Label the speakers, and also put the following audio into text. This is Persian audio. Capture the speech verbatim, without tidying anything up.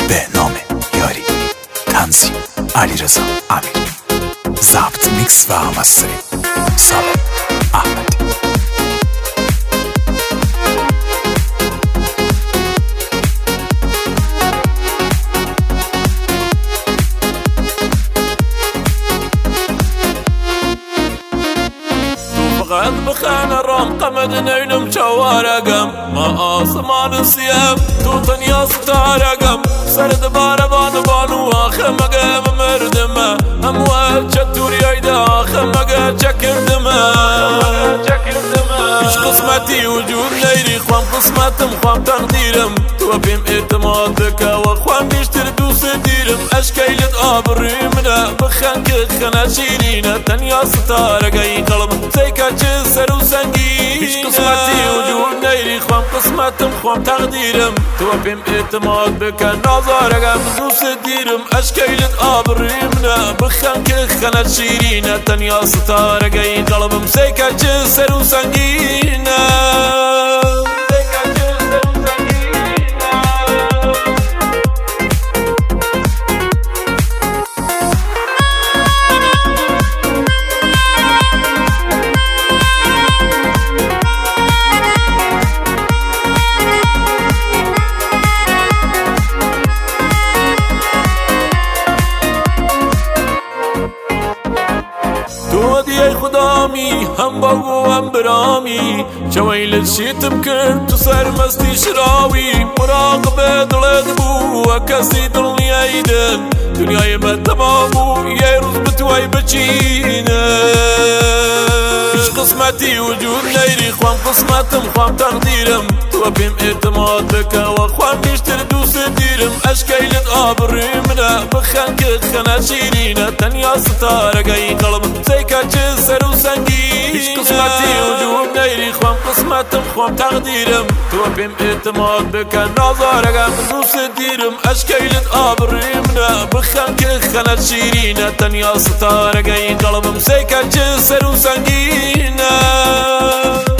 Speaker 1: به نام یاری. تنظیم علیرضا امیری. ضبط میکس و مستری سالم احمدی.
Speaker 2: فقط بخانة رام قمد نينم شوارقم ما آسمان سيام توطن يا ستارقم سرد باربان بانو آخر مقام مردمه اموال شتور يايدا آخر مقام شكردمه مش قسمتي وجود نيري خوام قسمتم خوام تقديرم تو بيم اعتمادك وخوام نشتر دوس ديرم اشكيلت آبري منه بخانك خنا شيرينه تنيا ستارقاي قلب سيكا سر و سنگینه هیچ قسمتی وجود نیری خوام قسمتم خوام تقدیرم تو بیم اعتماد بکن نازارگم دوست دیرم اشکیلت آبریمنه بخم که خنت شیرینه تنیا ستارگی قلبم سیکا چه سر و سنگینه تو دیای خدامی هم باگو هم برامی جویل شیتم کرد تو سرمستی شراوی مراقبه دلت بو و کسی دل نیایدن دنیای من تمام بو یه روز بتوای بچینه هیچ قسمتی وجود نیری خوام قسمتم خوام تقدیرم تو بیم اعتماد بکن و خوام بیشتر دوست دیرم اشکیلت آبریمنه بخن که خنا شیرینه تنیا ستارگی قلبم سیکا چه سر و سنگینه هیچ قسمتی وجود نیری خوام قسمتم خوام تقدیرم تو بیم اعتماد بکن نازارگم دوست دیرم اشکیلت آبریمنه بخن که خنا شیرینه تنیا ستارگی قلبم سیکا چه سر و سنگینه